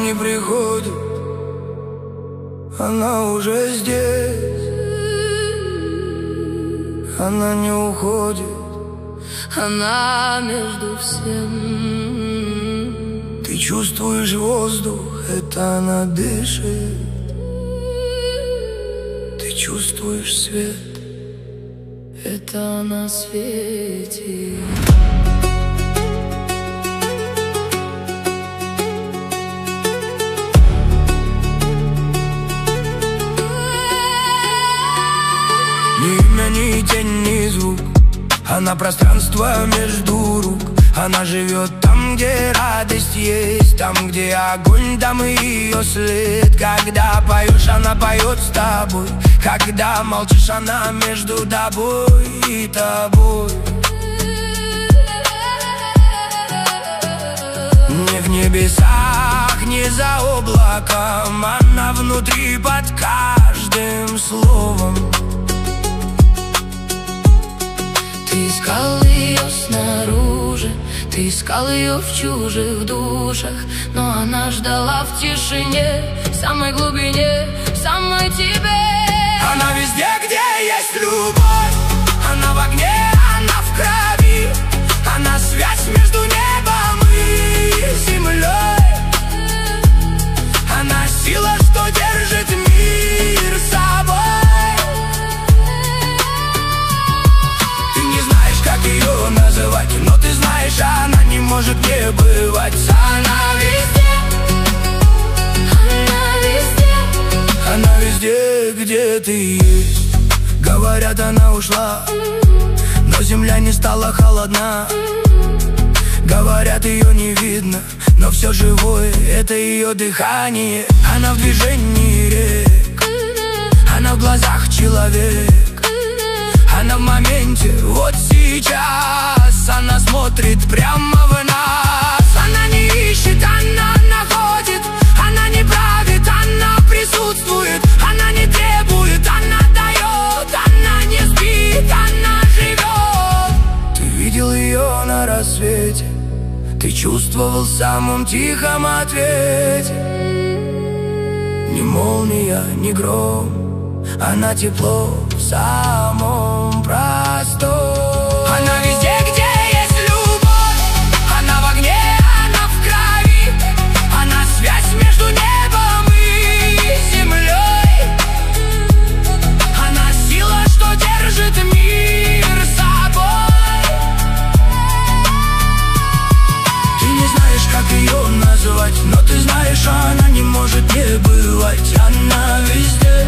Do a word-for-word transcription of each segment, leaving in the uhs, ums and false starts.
не приходит, она уже здесь. Она не уходит, она между всем. Ты чувствуешь воздух, это она дышит. Ты чувствуешь свет, это она светит. Ни имя, ни тень, ни звук, она пространство между рук. Она живет там, где радость есть, там, где огонь, там и ее след. Когда поешь, она поет с тобой, когда молчишь, она между тобой и тобой. Не в небесах, не за облаком, она внутри под каждым словом. Ты искал ее снаружи, ты искал ее в чужих душах, но она ждала в тишине, в самой глубине, в самой тебе. Она везде, где есть любовь, она в огне, она в крови. Она связь между небом и землей. Она сила, что держит мир собой. Ты не знаешь, как ее называть, но ты знаешь, она не может не бывать. Она везде, Она везде, она везде, где ты есть. Говорят, она ушла, но земля не стала холодна. Говорят, ее не видно, но все живое — это ее дыхание. Она в движении рек, она в глазах человек. Она в моменте, вот сейчас. Она смотрит прямо в нас. Она не ищет, она находит. Она не правит, она присутствует. Она не требует, она дает. Она не спит, она живет. Ты видел ее на рассвете, ты чувствовал в самом тихом ответе. Ни молния, ни гром, она тепло в самом простом. Она везде, где есть любовь, она в огне, она в крови. Она связь между небом и землей. Она сила, что держит мир собой. Ты не знаешь, как ее назвать, но ты знаешь, она не может не бывать. Она везде,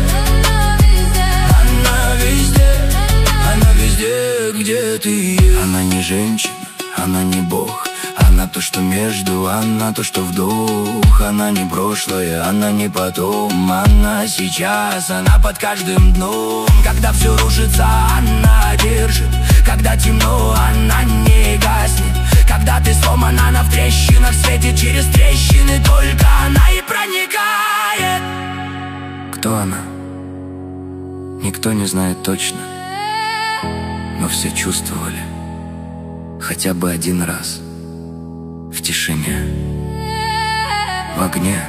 она везде, она везде, где ты есть. Она не женщина, она не бог, она то, что между, она то, что вдох. Она не прошлое, она не потом, она сейчас, она под каждым дном. Когда все рушится, она держит. Когда темно, она не гаснет. Когда ты сломан, она в трещинах светит. Через трещины только она и проникает. Кто она? Никто не знает точно, но все чувствовали хотя бы один раз. В тишине, в огне,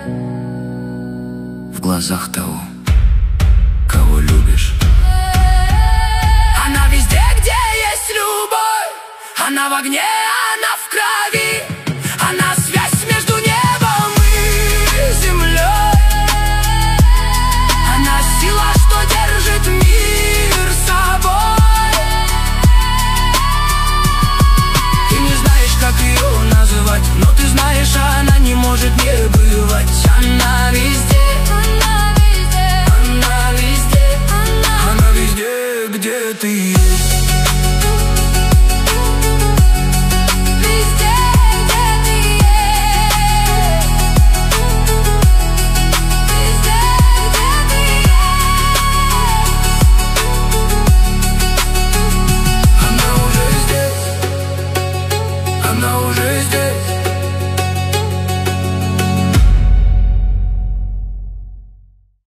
в глазах того, кого любишь. Она везде, где есть любовь. Она в огне, она в крови.